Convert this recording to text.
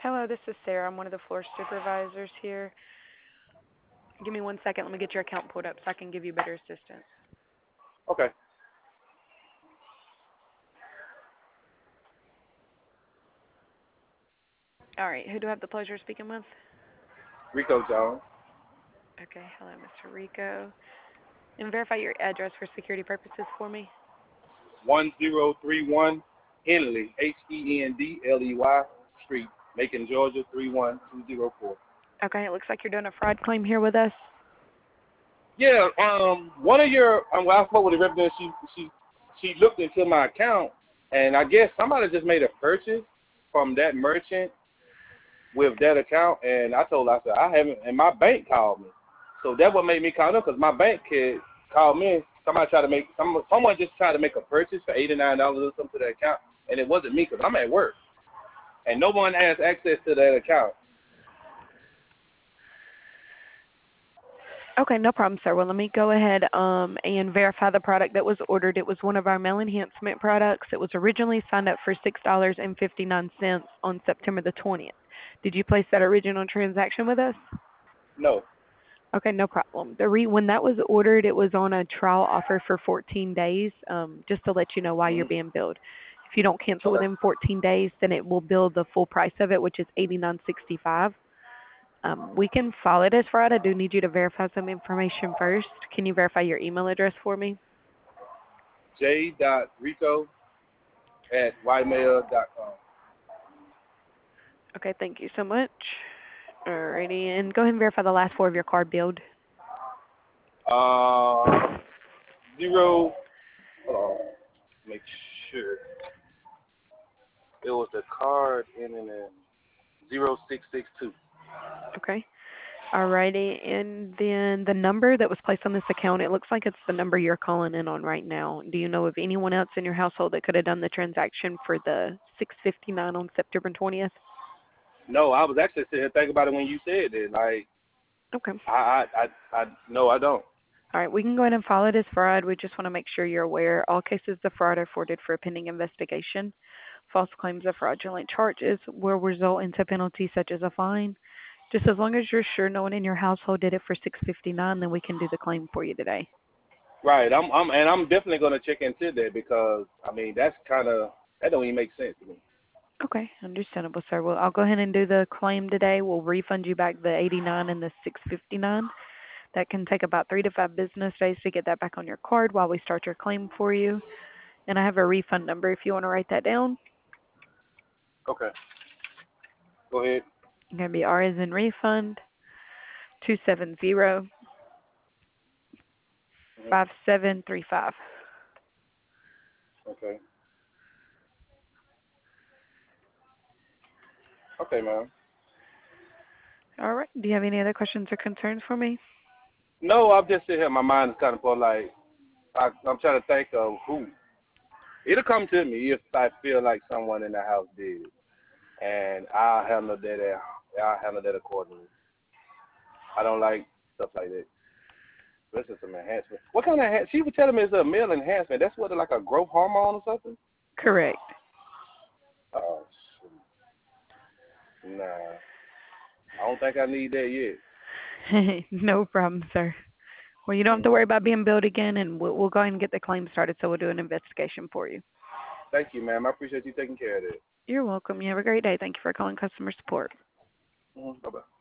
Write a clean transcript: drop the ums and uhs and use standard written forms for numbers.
Hello, this is Sarah. I'm one of the floor supervisors here. Give me 1 second. Let me get your account pulled up so I can give you better assistance. Okay. All right. Who do I have the pleasure of speaking with? Rico Jones. Okay. Hello, Mr. Rico. And verify your address for security purposes for me. 1031 Henley, Hendley Street, Macon, Georgia, 31204. Okay. It looks like you're doing a fraud claim here with us. Yeah, one of your, well, I spoke with the representative, she looked into my account, and I guess somebody just made a purchase from that merchant with that account, and I told her, I said, I haven't, and my bank called me. So that's what made me call up, because my bank kid called me. Someone just tried to make a purchase for $89 or something to that account, and it wasn't me, because I'm at work, and no one has access to that account. Okay, no problem, sir. Well, let me go ahead and verify the product that was ordered. It was one of our mail enhancement products. It was originally signed up for $6.59 on September the 20th. Did you place that original transaction with us? No. Okay, no problem. When that was ordered, it was on a trial offer for 14 days, just to let you know why you're being billed. If you don't cancel Okay. within 14 days, then it will bill the full price of it, which is $89.65. We can file it as fraud. I do need you to verify some information first. Can you verify your email address for me? j.rico@ymail.com. Okay, thank you so much. Alrighty, and go ahead and verify the last four of your card build. Zero. Hold on. Make sure. It was the card ending in 0662. Okay. Alrighty, and then the number that was placed on this account, it looks like it's the number you're calling in on right now. Do you know of anyone else in your household that could have done the transaction for the $6.59 on September 20th? No, I was actually sitting here thinking about it when you said it. Like, Okay. No, I don't. All right, we can go ahead and file it as fraud. We just want to make sure you're aware all cases of fraud are forwarded for a pending investigation. False claims of fraudulent charges will result into penalties such as a fine. Just as long as you're sure no one in your household did it for $6.59, then we can do the claim for you today. Right. I'm definitely gonna check into that, because I mean that don't even make sense to me. Okay, understandable, sir. Well, I'll go ahead and do the claim today. We'll refund you back the $89 and the $6.59. That can take about 3 to 5 business days to get that back on your card while we start your claim for you. And I have a refund number if you want to write that down. Okay. Go ahead. It's going to be R as in refund, 270 5735. Okay. Okay, man. All right. Do you have any other questions or concerns for me? No, I'm just sitting here. My mind is kind of full. Like, I'm trying to think of who. It'll come to me if I feel like someone in the house did it, and I'll handle that. I'll handle that accordingly. I don't like stuff like that. This is some enhancement. What kind of enhancement? She was telling me it's a male enhancement. That's what, like a growth hormone or something? Correct. Oh, shoot. Nah. I don't think I need that yet. No problem, sir. Well, you don't have to worry about being billed again, and we'll go ahead and get the claim started, so we'll do an investigation for you. Thank you, ma'am. I appreciate you taking care of that. You're welcome. You have a great day. Thank you for calling customer support. Bye-bye.